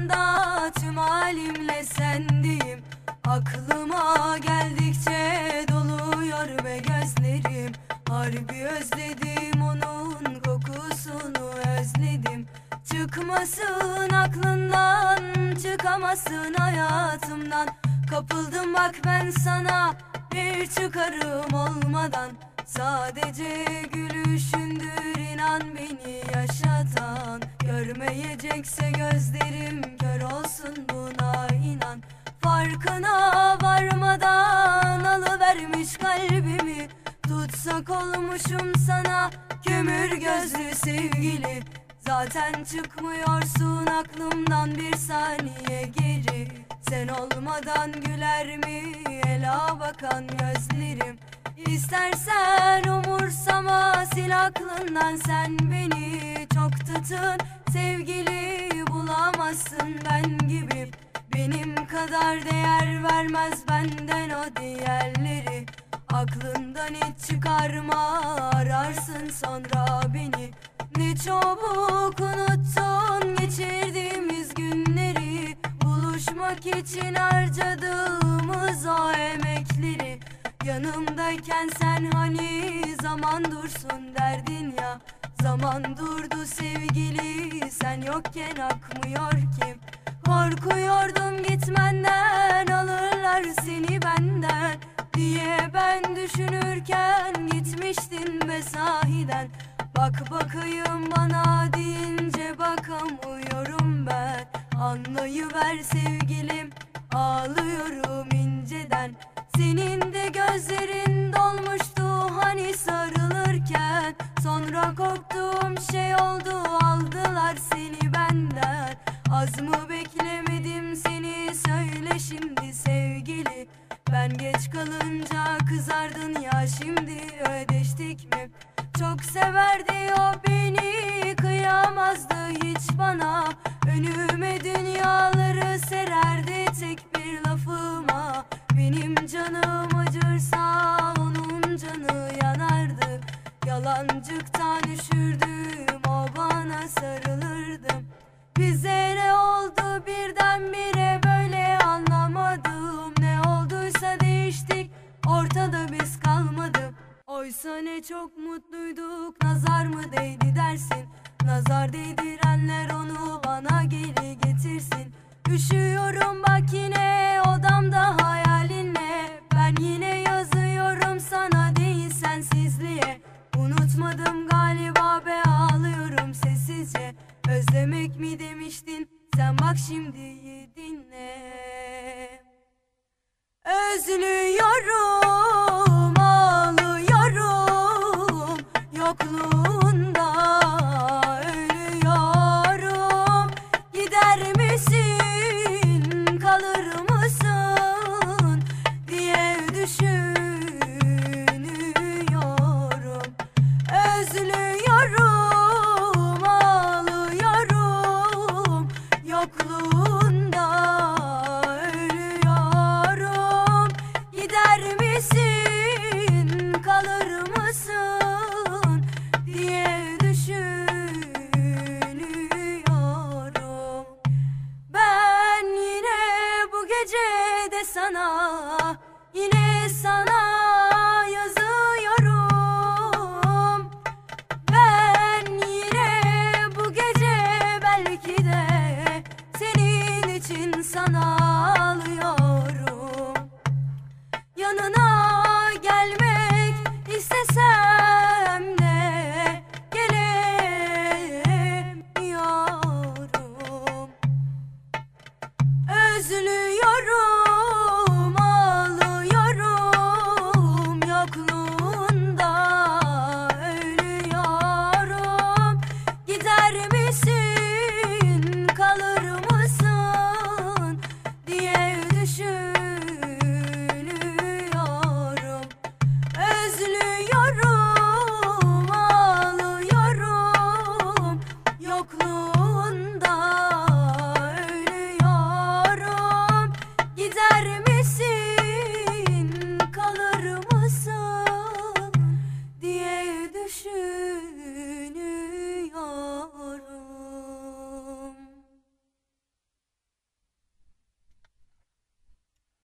aklımda, tüm halimle sendeyim. Aklıma geldikçe doluyor ve gözlerim. Harbi özledim, onun kokusunu özledim. Çıkmasın aklından, çıkamasın hayatımdan. Kapıldım bak ben sana, bir çıkarım olmadan. Sadece gülüşündür inan beni yaşatan. Görmeyecekse gözlerim kör olsun, buna inan. Farkına varmadan alıvermiş kalbimi. Tutsak olmuşum sana, kömür gözlü sevgili. Zaten çıkmıyorsun aklımdan bir saniye geri. Sen olmadan güler mi ela bakan gözlerim? İstersen umursama, sil aklından sen beni. Çok tutun sevgili, bulamazsın ben gibi. Benim kadar değer vermez benden o diğerleri. Aklından hiç çıkarma, ararsın sonra beni. Ne çabuk unuttun geçirdiğimiz günleri. Buluşmak için harcadığımız o emekleri. Yanımdayken sen hani zaman dursun derdin ya. Zaman durdu sevgili, sen yokken akmıyor ki. Korkuyordum gitmenden, alırlar seni benden diye ben düşünürken gitmiştin be sahiden. Bak bakayım bana deyince bakamıyorum ben. Anlayıver sevgilim, ağlıyorum inceden. Senin de gözlerin dolmuştu hani sarılırken. Sonra korktuğum şey oldu, aldılar seni benden. Az mı beklemedim seni, söyle şimdi sevgili. Ben geç kalınca kızardın ya, şimdi ödeştik mi? Çok severdi o beni, kıyamazdı hiç bana. Önüme dünyaları sererdi tek bir lafıma. Benim canım acırsa onun canı yanardı. Yalancıktan üşürdüm, o bana sarılırdım. Bize ne oldu birdenbire böyle, anlamadım. Ne olduysa değiştik, ortada biz kalmadık. Oysa ne çok mutluyduk, nazar mı değdi dersin? Nazar değdirenler onu bana geri getirsin. Üşüyorum bak yine odamda hayalinle. Ben yine yazıyorum sana değil sensizliğe. Unutmadım galiba be, ağlıyorum sessizce. Özlemek mi demiştin sen, bak şimdi iyi dinle. Özlüyorum, ağlıyorum, yokluğunda ölüyorum. Gider misin, kalır mısın diye düşünüyorum. Özlüyorum, ağlıyorum, yokluğunda ölüyorum. Gider misin, kalır mısın diye düşünüyorum. Ben yine bu gece de sana, yine sana yazıyorum. Ben yine bu gece belki de senin için sana ağlıyorum. Yanına gelmek istesem de gelemiyorum. Özlüyorum.